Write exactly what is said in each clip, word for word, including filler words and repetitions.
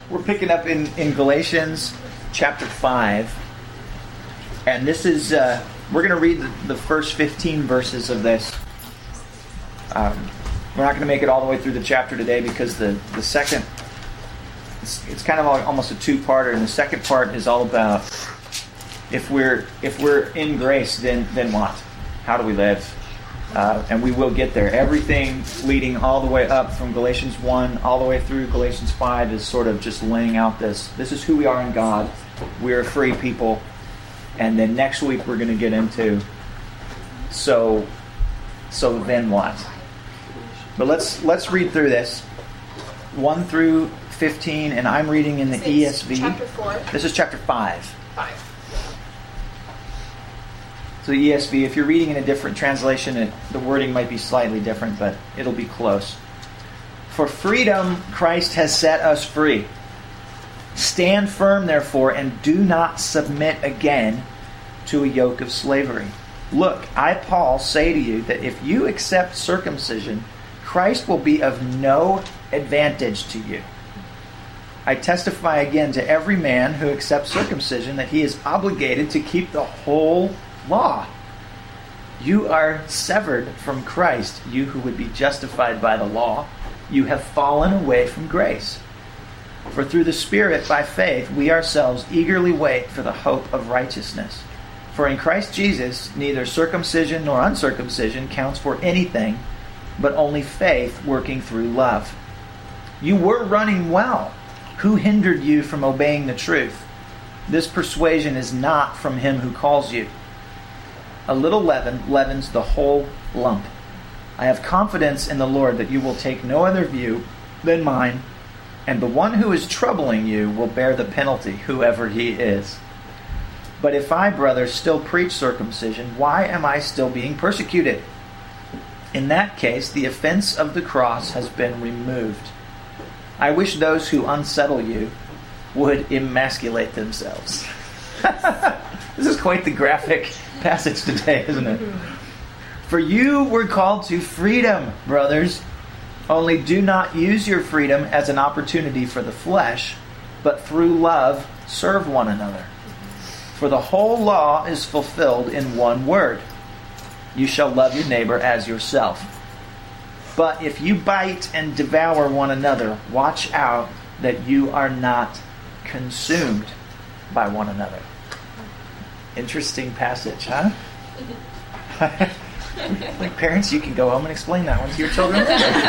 We're picking up in, in Galatians chapter five. And this is, uh, we're going to read the, the first fifteen verses of this. Um, we're not going to make it all the way through the chapter today because the, the second, it's, it's kind of almost a two-parter. And the second part is all about if we're if we're in grace, then then what? How do we live? Uh, and we will get there. Everything leading all the way up from Galatians one all the way through Galatians five is sort of just laying out this. This is who we are in God. We're a free people. And then next week we're going to get into so so then what? But let's let's read through this. one through fifteen, and I'm reading in the E S V. Chapter four. This is chapter five. Five. So the E S V, if you're reading in a different translation, it, the wording might be slightly different, but it'll be close. For freedom, Christ has set us free. Stand firm, therefore, and do not submit again to a yoke of slavery. Look, I, Paul, say to you that if you accept circumcision, Christ will be of no advantage to you. I testify again to every man who accepts circumcision that he is obligated to keep the whole law. You are severed from Christ, you who would be justified by the law. You have fallen away from grace. For through the Spirit, by faith, we ourselves eagerly wait for the hope of righteousness. For in Christ Jesus, neither circumcision nor uncircumcision counts for anything, but only faith working through love. You were running well. Who hindered you from obeying the truth? This persuasion is not from him who calls you. A little leaven leavens the whole lump. I have confidence in the Lord that you will take no other view than mine, and the one who is troubling you will bear the penalty, whoever he is. But if I, brothers, still preach circumcision, why am I still being persecuted? In that case, the offense of the cross has been removed. I wish those who unsettle you would emasculate themselves. This is quite the graphic passage today, isn't it? For you were called to freedom, brothers. Only do not use your freedom as an opportunity for the flesh, but through love serve one another. For the whole law is fulfilled in one word. You shall love your neighbor as yourself. But if you bite and devour one another, watch out that you are not consumed by one another. Interesting passage, huh? Like parents, you can go home and explain that one to your children.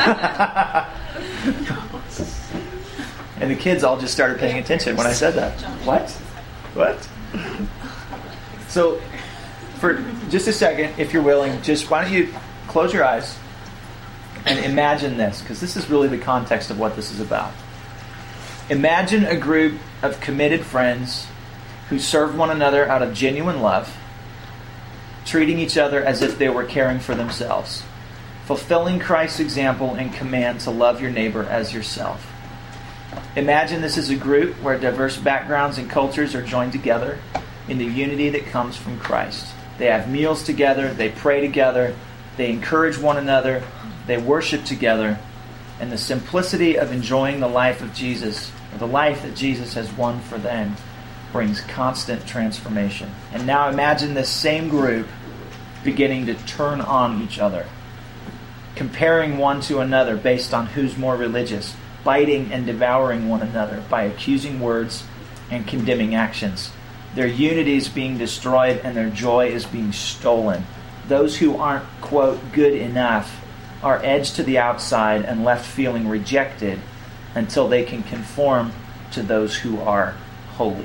And the kids all just started paying attention when I said that. What? What? So, for just a second, if you're willing, just why don't you close your eyes and imagine this, because this is really the context of what this is about. Imagine a group of committed friends who serve one another out of genuine love, treating each other as if they were caring for themselves, fulfilling Christ's example and command to love your neighbor as yourself. Imagine this is a group where diverse backgrounds and cultures are joined together in the unity that comes from Christ. They have meals together, they pray together, they encourage one another, they worship together, and the simplicity of enjoying the life of Jesus, or the life that Jesus has won for them, brings constant transformation. And now imagine this same group beginning to turn on each other, comparing one to another based on who's more religious, biting and devouring one another by accusing words and condemning actions. Their unity is being destroyed and their joy is being stolen. Those who aren't, quote, good enough are edged to the outside and left feeling rejected until they can conform to those who are holy.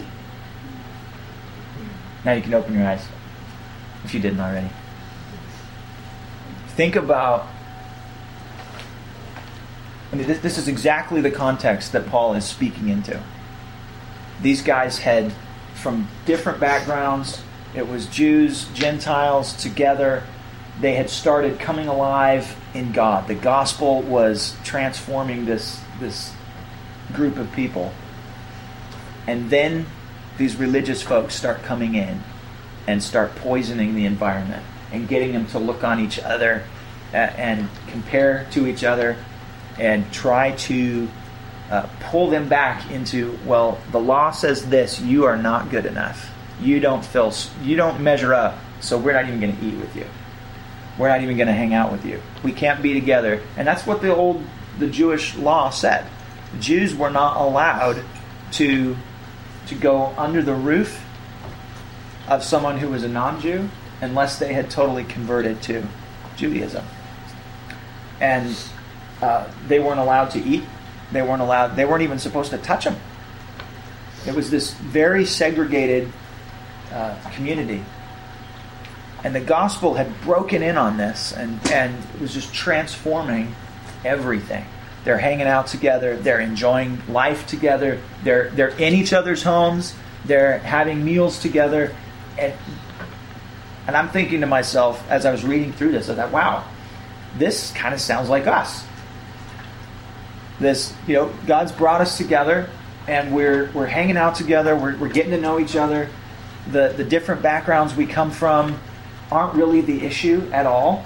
Now you can open your eyes, if you didn't already. Think about, I mean, this, this is exactly the context that Paul is speaking into. These guys had, from different backgrounds, it was Jews, Gentiles together. They had started coming alive in God. The gospel was transforming this, this group of people. And then these religious folks start coming in and start poisoning the environment and getting them to look on each other and compare to each other and try to uh, pull them back into, well, the law says this, you are not good enough. You don't feel, you don't measure up, so we're not even going to eat with you. We're not even going to hang out with you. We can't be together. And that's what the old, the Jewish law said. The Jews were not allowed to, to go under the roof of someone who was a non-Jew unless they had totally converted to Judaism. And uh, they weren't allowed to eat. They weren't allowed, they weren't even supposed to touch them. It was this very segregated uh, community. And the gospel had broken in on this, and, and it was just transforming everything. They're hanging out together. They're enjoying life together. They're they're in each other's homes. They're having meals together. And, and I'm thinking to myself, as I was reading through this, I thought, wow, this kind of sounds like us. This, you know, God's brought us together, and we're we're hanging out together. We're we're getting to know each other. The the different backgrounds we come from aren't really the issue at all.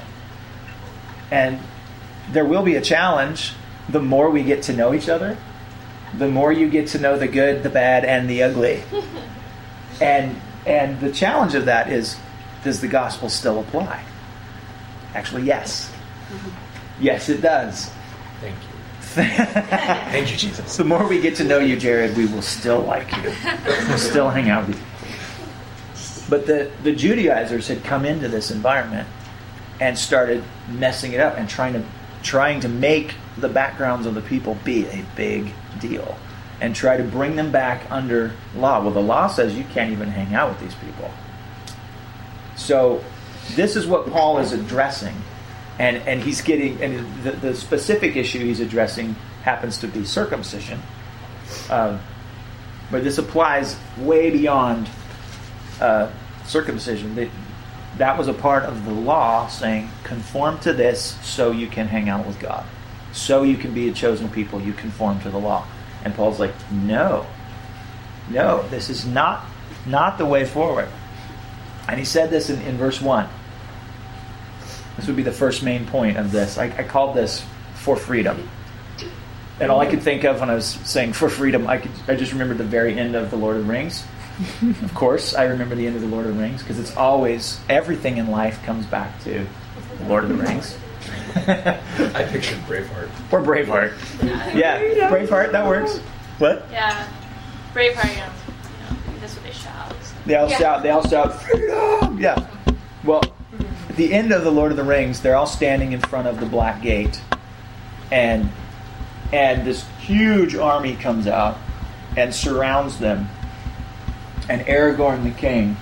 And there will be a challenge the more we get to know each other. The more you get to know the good, the bad, and the ugly. And and the challenge of that is, does the gospel still apply? Actually, yes. Yes, it does. Thank you. Thank you, Jesus. The more we get to know you, Jared, we will still like you. We'll still hang out with you. But the, the Judaizers had come into this environment and started messing it up and trying to trying to make the backgrounds of the people be a big deal and try to bring them back under law. Well, the law says you can't even hang out with these people. So this is what Paul is addressing. And and he's getting, and the, the specific issue he's addressing happens to be circumcision. Uh, but this applies way beyond uh, circumcision. That, that was a part of the law saying, conform to this so you can hang out with God. So you can be a chosen people. You conform to the law. And Paul's like, no. No, this is not, not the way forward. And he said this in, in verse one. This would be the first main point of this. I, I called this for freedom. And all I could think of when I was saying for freedom, I could I just remembered the very end of The Lord of the Rings. Of course, I remember the end of The Lord of the Rings because it's always, everything in life comes back to The Lord of the Rings. I pictured Braveheart. Or Braveheart. Yeah, Braveheart, that works. What? Yeah, Braveheart, you know, you know, that's what they shout. They all yeah. shout, they all shout, freedom! Yeah. Well, at the end of The Lord of the Rings, they're all standing in front of the Black Gate. And and this huge army comes out and surrounds them. And Aragorn the king,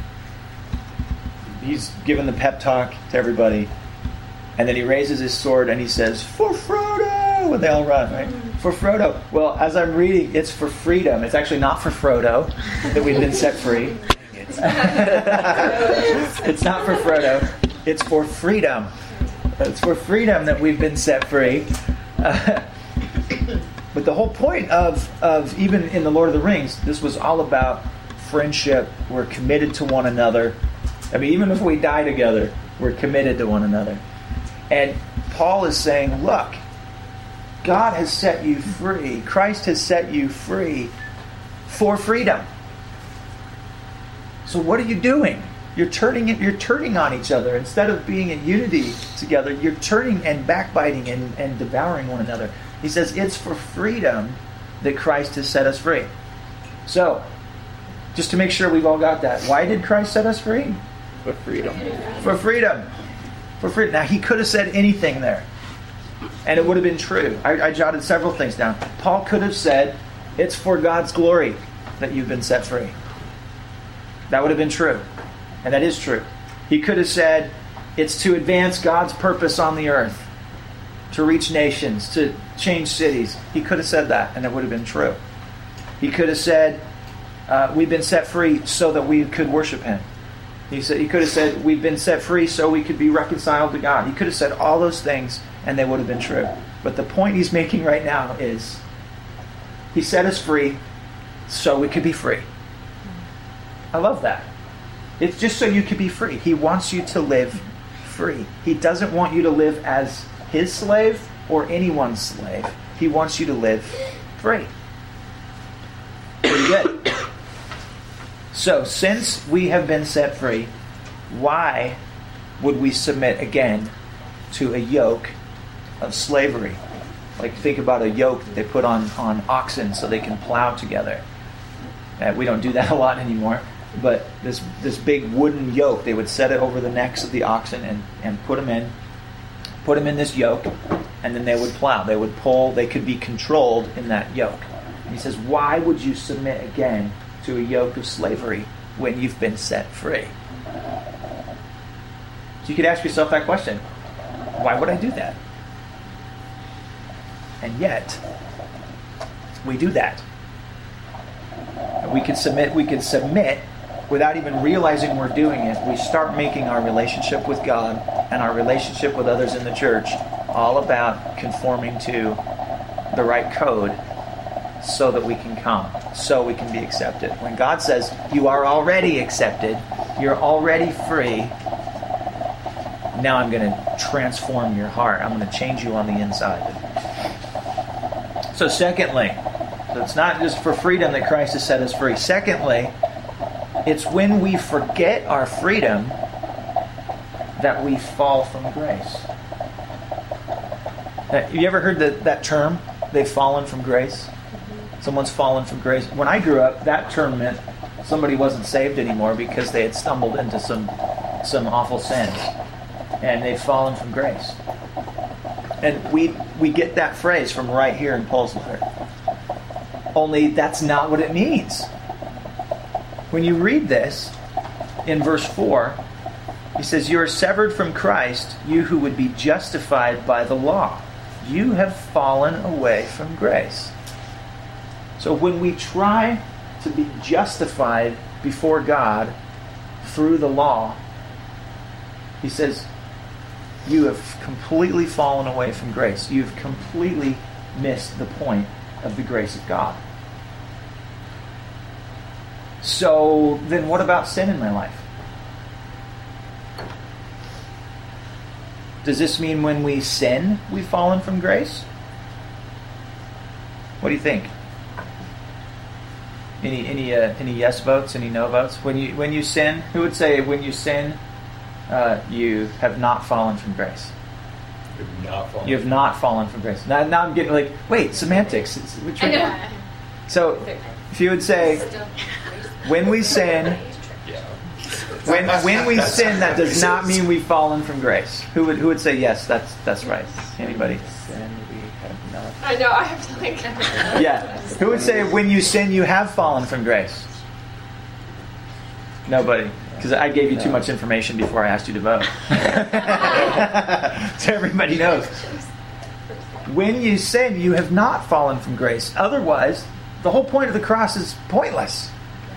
he's giving the pep talk to everybody. And then he raises his sword and he says, for Frodo! And they all run, right? For Frodo. Well, as I'm reading, it's for freedom. It's actually not for Frodo that we've been set free. It's not for Frodo. It's for freedom. It's for freedom that we've been set free. Uh, but the whole point of, of even in The Lord of the Rings, this was all about friendship. We're committed to one another. I mean, even if we die together, we're committed to one another. And Paul is saying, look, God has set you free. Christ has set you free for freedom. So what are you doing? You're turning it, you're turning on each other. Instead of being in unity together, you're turning and backbiting and, and devouring one another. He says it's for freedom that Christ has set us free. So, just to make sure we've all got that, why did Christ set us free? For freedom. For freedom. For freedom. Now, he could have said anything there, and it would have been true. I, I jotted several things down. Paul could have said, it's for God's glory that you've been set free. That would have been true. And that is true. He could have said, it's to advance God's purpose on the earth, to reach nations, to change cities. He could have said that, and it would have been true. He could have said, uh, we've been set free so that we could worship Him. He said, he could have said, we've been set free so we could be reconciled to God. He could have said all those things, and they would have been true. But the point he's making right now is, He set us free so we could be free. I love that. It's just so you could be free. He wants you to live free. He doesn't want you to live as His slave or anyone's slave. He wants you to live free. Pretty good. So, since we have been set free, why would we submit again to a yoke of slavery? Like, think about a yoke that they put on, on oxen so they can plow together. Uh, we don't do that a lot anymore. But this this big wooden yoke, they would set it over the necks of the oxen and, and put them in, put them in this yoke, and then they would plow. They would pull. They could be controlled in that yoke. And he says, why would you submit again to a yoke of slavery when you've been set free? So you could ask yourself that question. Why would I do that? And yet, we do that. We can submit, we can submit without even realizing we're doing it. We start making our relationship with God and our relationship with others in the church all about conforming to the right code so that we can come, so we can be accepted. When God says, you are already accepted, you're already free, now I'm going to transform your heart. I'm going to change you on the inside. So secondly, so it's not just for freedom that Christ has set us free. Secondly, it's when we forget our freedom that we fall from grace. Have you ever heard that, that term, they've fallen from grace? Someone's fallen from grace. When I grew up, that term meant somebody wasn't saved anymore because they had stumbled into some some awful sins. And they've fallen from grace. And we we get that phrase from right here in Paul's letter. Only that's not what it means. When you read this, in verse four, he says, you are severed from Christ, you who would be justified by the law. You have fallen away from grace. So when we try to be justified before God through the law, he says, you have completely fallen away from grace. You've completely missed the point of the grace of God. So then what about sin in my life? Does this mean when we sin, we've fallen from grace? What do you think? Any any uh, any yes votes? Any no votes? When you when you sin, who would say when you sin, uh, you have not fallen from grace? You have not fallen. You have not fallen from grace. Now, now I'm getting like, wait, semantics. Which I one? know. So, if you would say, when we sin, Yeah. when when we sin, that does not mean we've fallen from grace. Who would who would say yes? That's that's right. Anybody? Sin we have not. I know, I have to think. Yeah. Who would say when you sin, you have fallen from grace? Nobody. Because I gave you too much information before I asked you to vote. So everybody knows. When you sin, you have not fallen from grace. Otherwise, the whole point of the cross is pointless.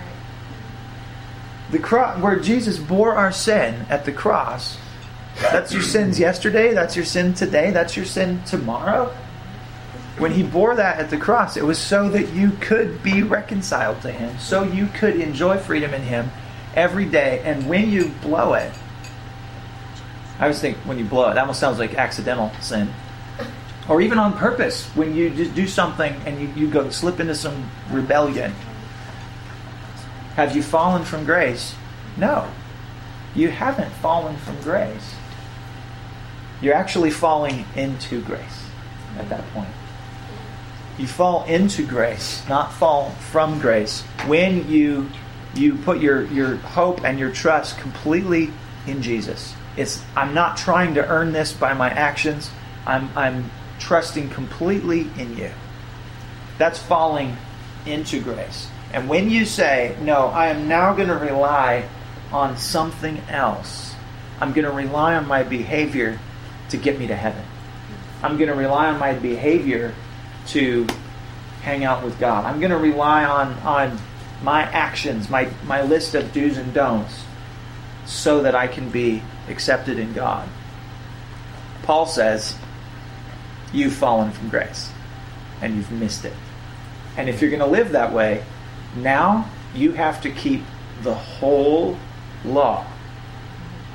The cross, where Jesus bore our sin at the cross, that's your sins yesterday, that's your sin today, that's your sin tomorrow. When he bore that at the cross, it was so that you could be reconciled to him, so you could enjoy freedom in him every day. And when you blow it, I always think when you blow it, that almost sounds like accidental sin. Or even on purpose, when you just do something and you, you go slip into some rebellion. Have you fallen from grace? No. You haven't fallen from grace. You're actually falling into grace at that point. You fall into grace, not fall from grace, when you you put your, your hope and your trust completely in Jesus. It's I'm not trying to earn this by my actions. I'm I'm trusting completely in you. That's falling into grace. And when you say, no, I am now going to rely on something else. I'm going to rely on my behavior to get me to heaven. I'm going to rely on my behavior to hang out with God. I'm going to rely on, on my actions, my, my list of do's and don'ts, so that I can be accepted in God. Paul says, you've fallen from grace, and you've missed it. And if you're going to live that way, now you have to keep the whole law.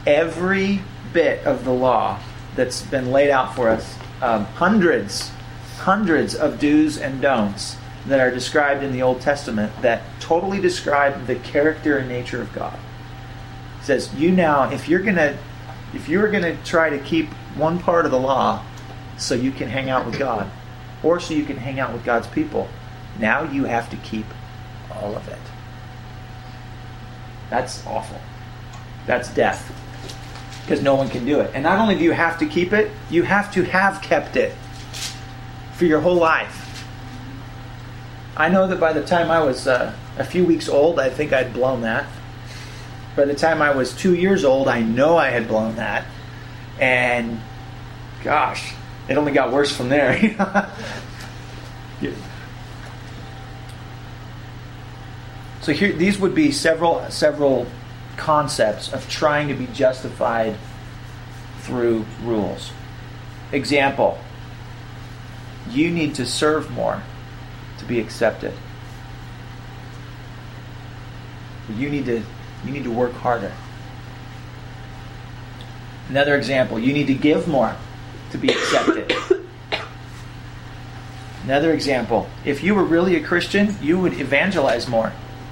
Every bit of the law that's been laid out for us, um, hundreds hundreds of do's and don'ts that are described in the Old Testament that totally describe the character and nature of God. It says, you now, if you're gonna, if you're gonna try to keep one part of the law so you can hang out with God, or so you can hang out with God's people, now you have to keep all of it. That's awful. That's death. Because no one can do it. And not only do you have to keep it, you have to have kept it for your whole life. I know that by the time I was uh, a few weeks old, I think I'd blown that. By the time I was two years old, I know I had blown that. And gosh, it only got worse from there. Yeah. So here, these would be several several concepts of trying to be justified through rules. Example: you need to serve more to be accepted. You need to you need to work harder. Another example: you need to give more to be accepted. Another example: if you were really a Christian, you would evangelize more.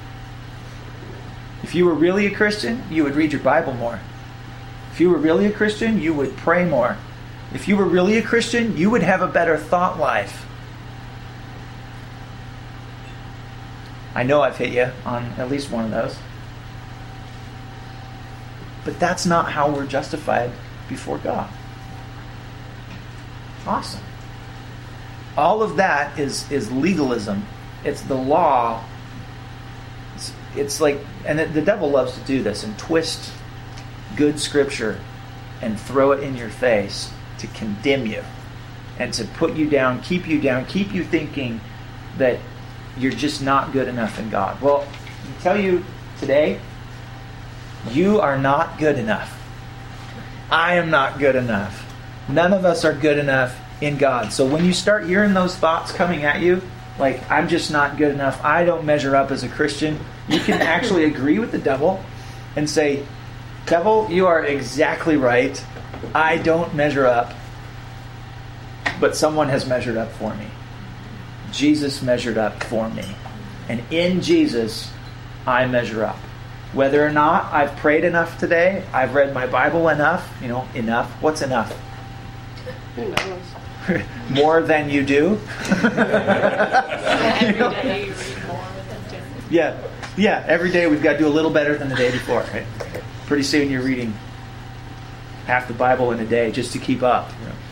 If you were really a Christian, you would read your Bible more. If you were really a Christian, you would pray more. If you were really a Christian, you would have a better thought life. I know I've hit you on at least one of those. But that's not how we're justified before God. Awesome. All of that is, is legalism. It's the law. It's, it's like, and the, the devil loves to do this and twist good scripture and throw it in your face to condemn you and to put you down, keep you down, keep you thinking that you're just not good enough in God. Well, I tell you today, you are not good enough. I am not good enough. None of us are good enough in God. So when you start hearing those thoughts coming at you, like, I'm just not good enough, I don't measure up as a Christian, you can actually agree with the devil and say, devil, you are exactly right. I don't measure up, but someone has measured up for me. Jesus measured up for me. And in Jesus, I measure up. Whether or not I've prayed enough today, I've read my Bible enough, you know, enough. What's enough? Who knows? More than you do. Every day you read more than different. Yeah, yeah. Every day we've got to do a little better than the day before. Right? Pretty soon you're reading half the Bible in a day just to keep up. You know?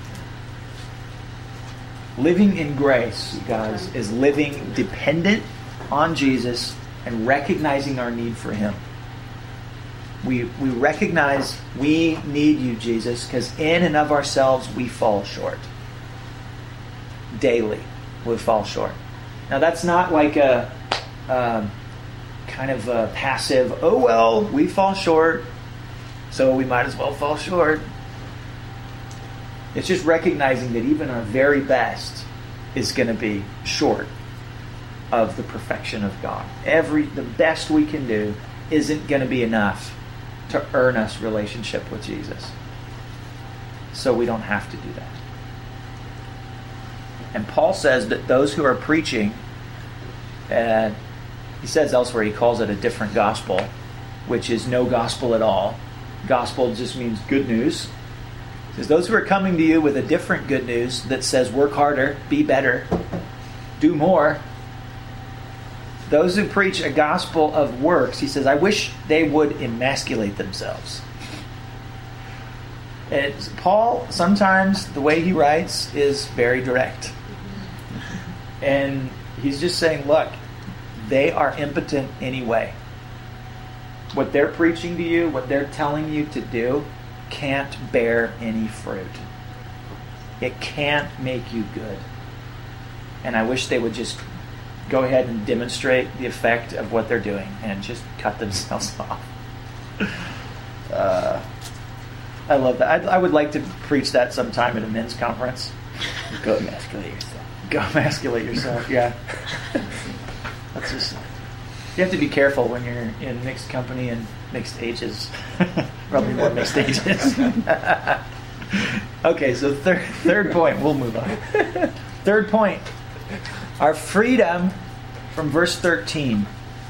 Living in grace, you guys, is living dependent on Jesus and recognizing our need for Him. We we recognize we need you, Jesus, because in and of ourselves we fall short. Daily we fall short. Now that's not like a, a kind of a passive, oh well, we fall short, so we might as well fall short. It's just recognizing that even our very best is going to be short of the perfection of God. Every the best we can do isn't going to be enough to earn us relationship with Jesus. So we don't have to do that. And Paul says that those who are preaching, uh, he says elsewhere, he calls it a different gospel, which is no gospel at all. Gospel just means good news. He says those who are coming to you with a different good news that says work harder, be better, do more. Those who preach a gospel of works, he says, I wish they would emasculate themselves. It's, Paul, sometimes the way he writes is very direct. And he's just saying, look, they are impotent anyway. What they're preaching to you, what they're telling you to do, can't bear any fruit. It can't make you good. And I wish they would just go ahead and demonstrate the effect of what they're doing and just cut themselves off. Uh, I love that. I'd, I would like to preach that sometime at a men's conference. Go emasculate yourself. Go emasculate yourself, yeah. That's just... You have to be careful when you're in mixed company and mixed ages. Probably more mixed ages. Okay, so third third point. We'll move on. Third point. Our freedom from verse thirteen.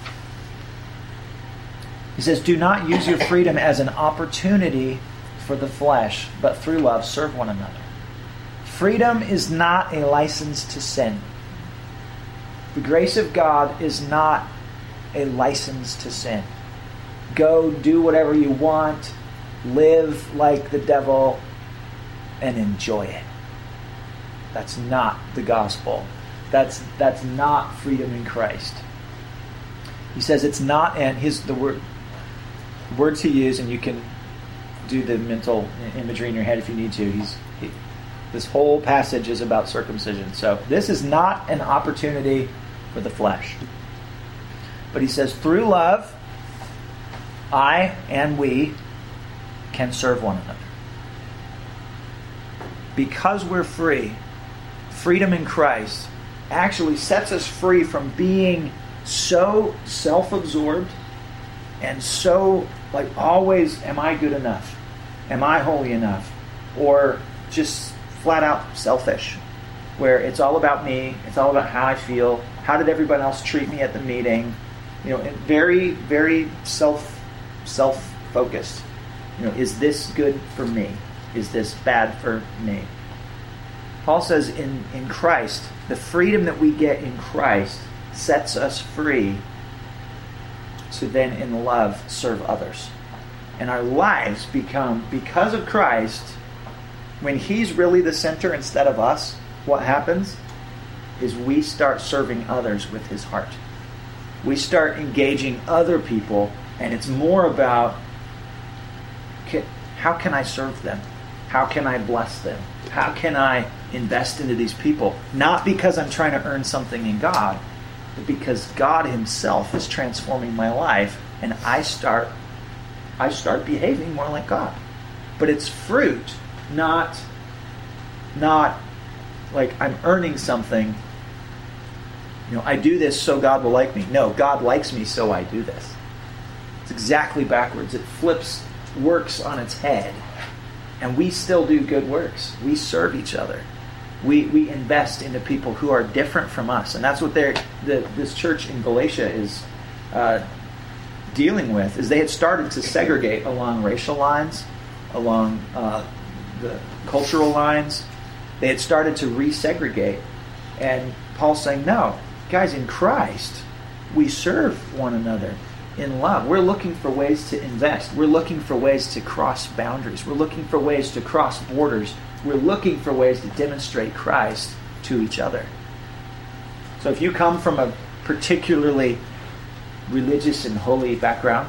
He says, do not use your freedom as an opportunity for the flesh, but through love serve one another. Freedom is not a license to sin. The grace of God is not a license to sin. Go do whatever you want, live like the devil, and enjoy it. That's not the gospel. That's that's not freedom in Christ. He says it's not, and his the word words he used, and you can do the mental imagery in your head if you need to. He's he, this whole passage is about circumcision. So this is not an opportunity for the flesh. But he says, through love, I and we can serve one another. Because we're free, freedom in Christ actually sets us free from being so self-absorbed and so, like, always, am I good enough? Am I holy enough? Or just flat out selfish, where it's all about me, it's all about how I feel, how did everyone else treat me at the meeting? You know, and very, very self, self-focused. You know, is this good for me? Is this bad for me? Paul says in, in Christ, the freedom that we get in Christ sets us free to then in love serve others. And our lives become, because of Christ, when he's really the center instead of us, what happens is we start serving others with his heart. We start engaging other people, and it's more about, how can I serve them? How can I bless them? How can I invest into these people? Not because I'm trying to earn something in God, but because God himself is transforming my life, and I start I start behaving more like God. But it's fruit, not not like I'm earning something. You know, I do this so God will like me. No, God likes me, so I do this. It's exactly backwards. It flips, works on its head. And we still do good works. We serve each other. We we invest into people who are different from us. And that's what they're, the, this church in Galatia is uh, dealing with, is they had started to segregate along racial lines, along uh, the cultural lines. They had started to resegregate. And Paul's saying, no, guys, in Christ, we serve one another in love. We're looking for ways to invest. We're looking for ways to cross boundaries. We're looking for ways to cross borders. We're looking for ways to demonstrate Christ to each other. So if you come from a particularly religious and holy background,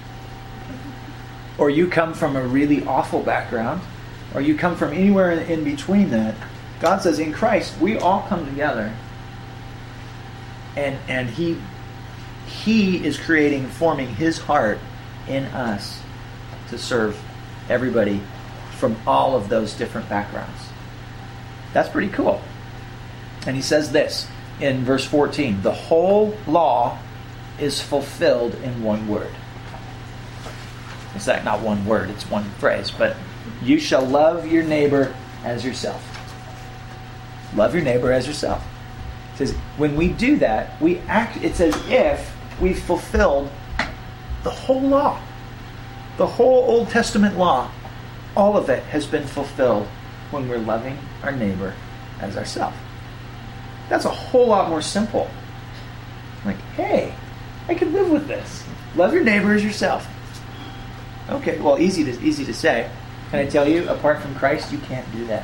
or you come from a really awful background, or you come from anywhere in between that, God says in Christ we all come together, and and He He is creating, forming His heart in us to serve everybody from all of those different backgrounds. That's pretty cool. And he says this in verse fourteen, the whole law is fulfilled in one word. It's like not one word, it's one phrase, but you shall love your neighbor as yourself. Love your neighbor as yourself. It says when we do that, we act, it's as if we've fulfilled the whole law. The whole Old Testament law. All of it has been fulfilled when we're loving our neighbor as ourselves. That's a whole lot more simple. Like, hey, I can live with this. Love your neighbor as yourself. Okay, well, easy to easy to say. Can I tell you, apart from Christ, you can't do that.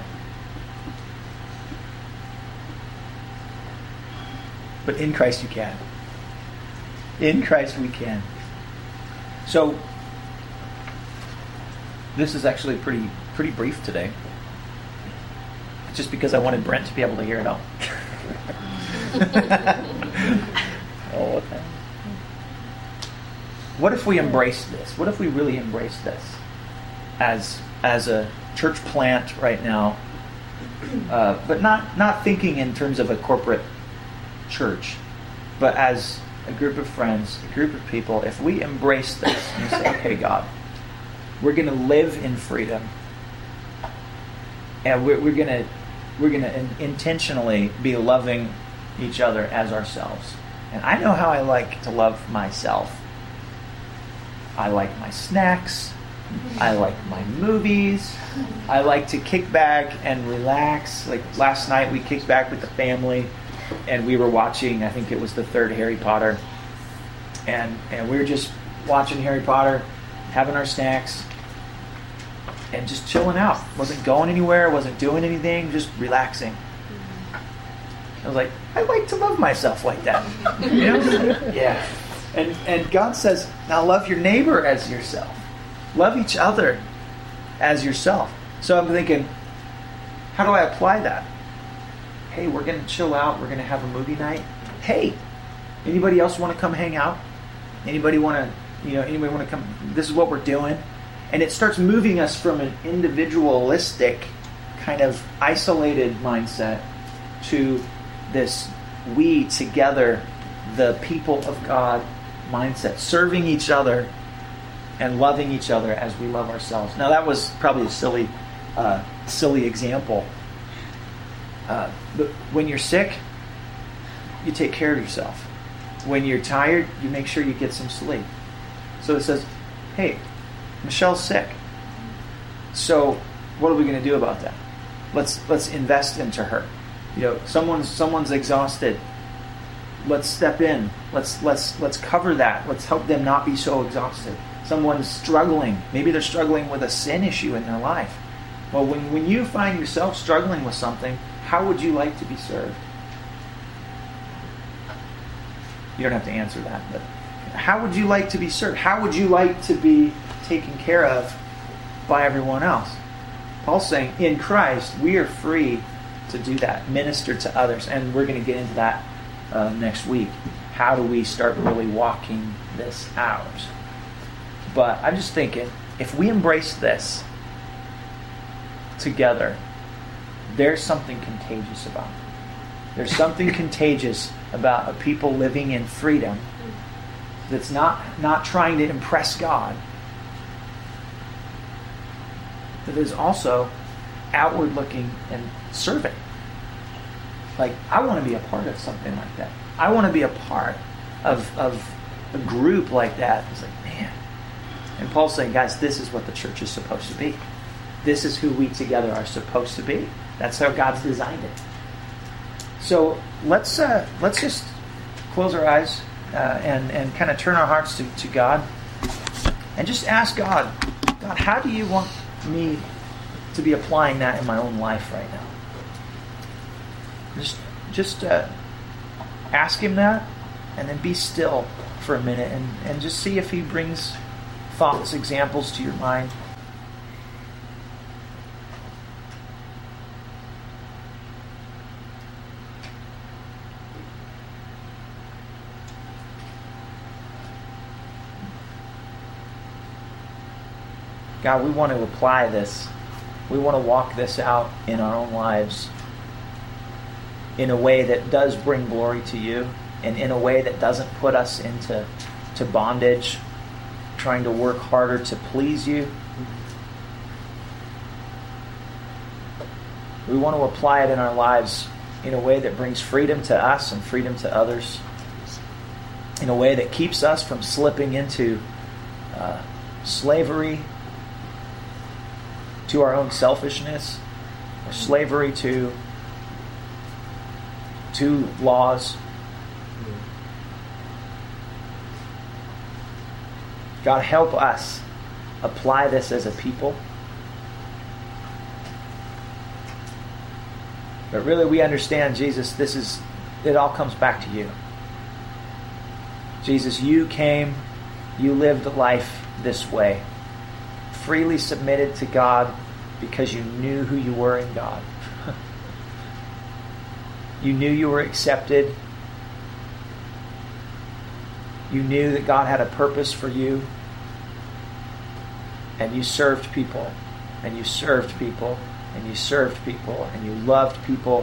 But in Christ you can. In Christ we can. So, this is actually pretty pretty brief today. Just because I wanted Brent to be able to hear it all. Oh, okay. What if we embrace this? What if we really embrace this as as a church plant right now? Uh, but not not thinking in terms of a corporate church, but as a group of friends, a group of people. If we embrace this and say, "Okay, God, we're going to live in freedom, and we're, we're going to we're going to in- intentionally be loving each other as ourselves. And I know how I like to love myself. I like my snacks. I like my movies. I like to kick back and relax. Like last night we kicked back with the family and we were watching, I think it was the third Harry Potter. And and we were just watching Harry Potter, having our snacks, and just chilling out. Wasn't going anywhere, wasn't doing anything, just relaxing. I was like, I like to love myself like that. You know? Yeah. And and God says, now love your neighbor as yourself. Love each other as yourself. So I'm thinking, how do I apply that? Hey, we're going to chill out. We're going to have a movie night. Hey, anybody else want to come hang out? Anybody want to, you know, anybody want to come? This is what we're doing. And it starts moving us from an individualistic, kind of isolated mindset to this we together, the people of God mindset, serving each other and loving each other as we love ourselves. Now that was probably a silly, uh, silly example. Uh, but when you're sick, you take care of yourself. When you're tired, you make sure you get some sleep. So it says, hey, Michelle's sick. So what are we going to do about that? Let's let's invest into her. You know, someone's someone's exhausted. Let's step in. Let's let's let's cover that. Let's help them not be so exhausted. Someone's struggling. Maybe they're struggling with a sin issue in their life. Well, when, when you find yourself struggling with something, how would you like to be served? You don't have to answer that, but how would you like to be served? How would you like to be taken care of by everyone else? Paul's saying, in Christ, we are free to do that, minister to others. And we're going to get into that uh, next week. How do we start really walking this out? But I'm just thinking, if we embrace this together, there's something contagious about it. There's something contagious about a people living in freedom that's not, not trying to impress God, that is also outward looking and serving. Like, I want to be a part of something like that. I want to be a part of, of a group like that. It's like, man. And Paul's saying, guys, this is what the church is supposed to be. This is who we together are supposed to be. That's how God's designed it. So let's uh, let's just close our eyes uh, and, and kind of turn our hearts to, to God and just ask God, God, how do you want me to be applying that in my own life right now? Just, just uh, ask Him that and then be still for a minute and, and just see if He brings thoughts, examples to your mind. God, we want to apply this. We want to walk this out in our own lives in a way that does bring glory to you and in a way that doesn't put us into to bondage, trying to work harder to please you. We want to apply it in our lives in a way that brings freedom to us and freedom to others, in a way that keeps us from slipping into uh, slavery to our own selfishness, or slavery to to laws. God, help us apply this as a people. But really we understand, Jesus, this is, it all comes back to you. Jesus, you came, you lived a life this way. Freely submitted to God because you knew who you were in God. You knew you were accepted. You knew that God had a purpose for you. And you served people. And you served people. And you served people. And you loved people.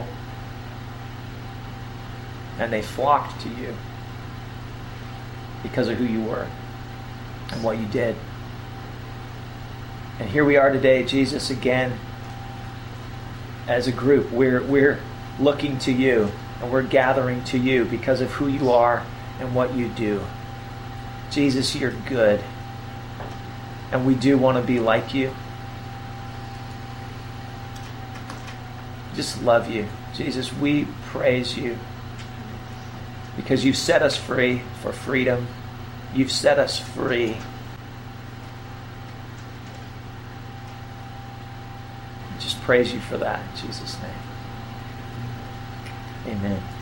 And they flocked to you because of who you were and what you did. And here we are today, Jesus, again, as a group, we're we're looking to you and we're gathering to you because of who you are and what you do. Jesus, you're good. And we do want to be like you. Just love you. Jesus, we praise you because you've set us free for freedom. You've set us free. Just praise you for that in Jesus' name. Amen.